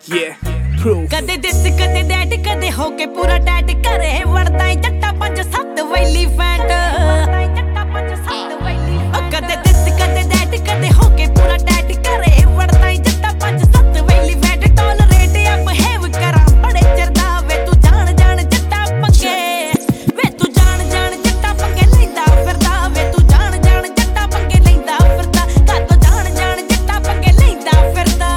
ਕਦੇ ਦਿਸ ਕਦੇ ਡੈਟ ਕਦੇ ਹੋ ਕੇ ਪੂਰਾ ਟੈਟ ਘਰੇ ਵੜਦਾ ਜੱਟਾ 5-7 ਵੈਲੀ ਫੈਂਟ ਕਦੇ ਦਿਸ ਕਦੇ ਡੈਟ ਕਦੇ ਹੋ ਕੇ ਪੂਰਾ ਟੈਟ ਘਰੇ ਵੜਦਾ ਜੱਟਾ 5-7 ਵੈਲੀ ਫੈਂਟ ਟੋਲਰੇਟ ਆ ਬਿਹੇਵ ਕਰਾਂ ਬੜੇ ਚਿਰਦਾ ਵੇ ਤੂੰ ਜਾਣ ਜੱਟਾ ਪੰਗੇ ਵੇ ਤੂੰ ਜਾਣ ਜੱਟਾ ਪੰਗੇ ਲੈਂਦਾ ਫਿਰਦਾ ਵੇ ਤੂੰ ਜਾਣ ਜੱਟਾ ਪੰਗੇ ਲੈਂਦਾ ਫਿਰਦਾ ਕਾਤੋਂ ਜਾਣ ਜੱਟਾ ਪੰਗੇ ਲੈਂਦਾ ਫਿਰਦਾ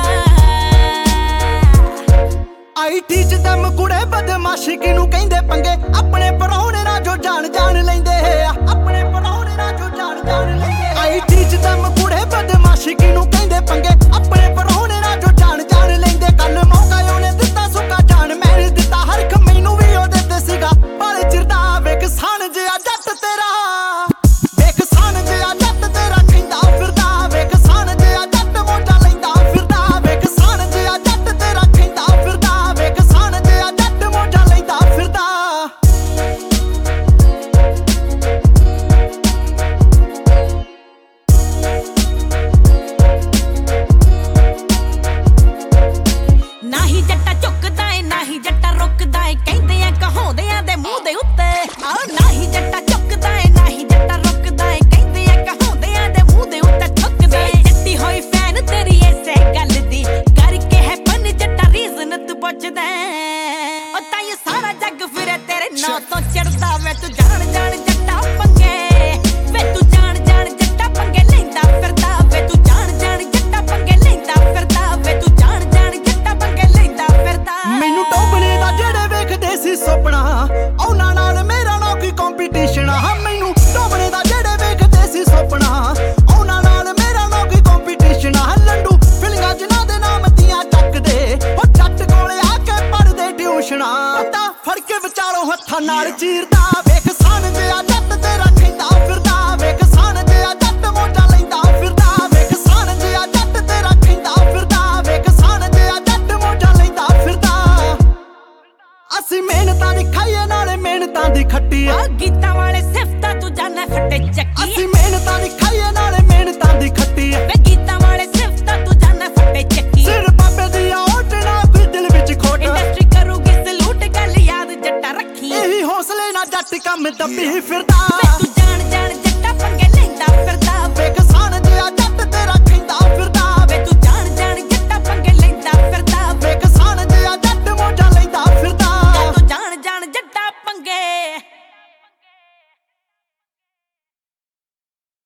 ਆਈਟੀ ਚ ਦਮ ਕੁੜੇ ਬਦਮਾਸ਼ੀ ਕਿਨੂੰ ਕਹਿੰਦੇ ਪੰਗੇ ਆਪਣੇ ਪਰੌਣੇ ਨਾਲ ਜੋ ਜਾਣ ਲੈਂਦੇ ਆ ਆਪਣੇ ਪਰੌਣੇ ਨਾਲ ਜੋ ਜਾਣ ਲੈਂਦੇ ਆਈਟੀ ਚ ਦਮ ਕੁੜੇ ਬਦਮਾਸ਼ੀ ਕਿਨੂੰ ਕਹਿੰਦੇ ਪੰਗੇ ਆਪਣੇ ਪਰੌਣੇ ਨਾਲ ਜੋ ਜਾਣ ਲੈਂਦੇ ਕੱਲ ਮੌਕਾ ਉਹਨੇ ਦਿੱਤਾ ਸੁੱਕਾ ਜਾਣ ਮੈਂ ਨਹੀਂ ਦਿੱਤਾ ਹਰ ਇੱਕ ਮੈਨੂੰ ਵੀ ਉਹਦੇ ਤੇ ਸੀਗਾ ਬਾਲੇ ਚਿਰ ਦਾ ਵੇਖ ਸਾਨ ਜਿਹਾ ਜੱਟ ਤੇਰਾ ਵੇਖ ਸਾਨ ਜਿਹਾ ਜੱਟ ਤੇਰਾ ਕਹਿੰਦਾ ਫਿਰਦਾ ਵੇਖ ਸਾਨ ਜਿਹਾ ਜੱਟ ਮੋਟਾ ਲੈਂਦਾ ਫਿਰਦਾ ਵੇਖ ਸਾਨ ਜਿਹਾ ਜੱਟ ਤੇਰਾ ਕਹਿੰਦਾ ਫਿਰਦਾ ਵੇਖ ਸਾਨ ਜਿਹਾ ਜੱਟ ਮੋਟਾ ਲੈਂਦਾ ਫਿਰਦਾ ਨਾਹੀ ਜੱਟਾ ਝੁਕਦਾ ਏ ਨਾਹੀ ਜੱਟਾ ਰੁਕਦਾ ਏ ਕਹਿੰਦੇ ਆ ਕਹਾਉਂਦਿਆਂ ਦੇ ਮੂੰਹ ਦੇ ਉੱਤੇ ਆ ਨਾਹੀ ਜੱਟਾ ਝੁਕਦਾ ਏ ਨਾਹੀ ਜੱਟਾ ਰੁਕਦਾ ਏ ਕਹਿੰਦੇ ਆ ਕਹਾਉਂਦਿਆਂ ਦੇ ਮੂੰਹ ਦੇ ਉੱਤੇ ਥੁੱਕਦੇ ਜੱਟੀ ਹੋਈ ਫੈਨ ਤੇਰੀ ਐਸੇ ਗੱਲ ਦੀ ਕਰਕੇ ਹੈ ਪਨ ਜੱਟਾ ਰੀਜ਼ਨ ਤੂੰ ਪੁੱਛਦਾ ਉਹ ਤਾਂ ਇਹ ਸਾਰਾ ਜੱਗ ਫਿਰੇ ਤੇਰੇ ਨਾਂ ਤੋਂ ਚੜਦਾ ਵੇ ਤੂੰ ਜਾਣ ਜੱਟਾ ਪੰਗੇ ਵੇ ਤੂੰ ਜਾਣ ਜੱਟਾ ਪੰਗੇ ਲੈਂਦਾ ਫਿਰਦਾ ਵੇ ਤੂੰ ਜਾਣ ਜੱਟਾ ਪੰਗੇ ਲੈਂਦਾ ਫਿਰਦਾ ਵੇ ਤੂੰ ਜਾਣ ਜੱਟਾ ਪੰਗੇ ਲੈਂਦਾ ਫਿਰਦਾ ਮੈਨੂੰ ਟੋਬਲੇ ਦਾ ਜਿਹੜੇ ਵੇਖਦੇ ਸੀ ਸੁਪਨਾ ਉਹਨਾਂ ਨਾਲ ਮੇਰਾ ਨਾ ਕੋਈ ਕੰਪੀਟੀਸ਼ਨ ਆ ਮੈਨੂੰ ਟੋਬਲੇ ਦਾ ਜਿਹੜੇ ਵੇਖਦੇ ਸੀ ਸੁਪਨਾ ਉਹਨਾਂ ਨਾਲ ਮੇਰਾ ਨਾ ਕੋਈ ਕੰਪੀਟੀਸ਼ਨ ਆ ਲੰਡੂ ਫਿਲਿੰਗਾਂ ਜਿਨ੍ਹਾਂ ਦੇ ਨਾਮ ਦੀਆਂ ਚੱਕਦੇ ਉਹ ਜੱਟ ਕੋਲੇ ਆ ਕੇ ਪੜਦੇ ਟਿਊਸ਼ਨਾਂ ਤਾਂ ਫੜ ਕੇ ਵਿਚਾਰੋਂ ਹੱਥਾਂ ਨਾਲ ਚੀਰ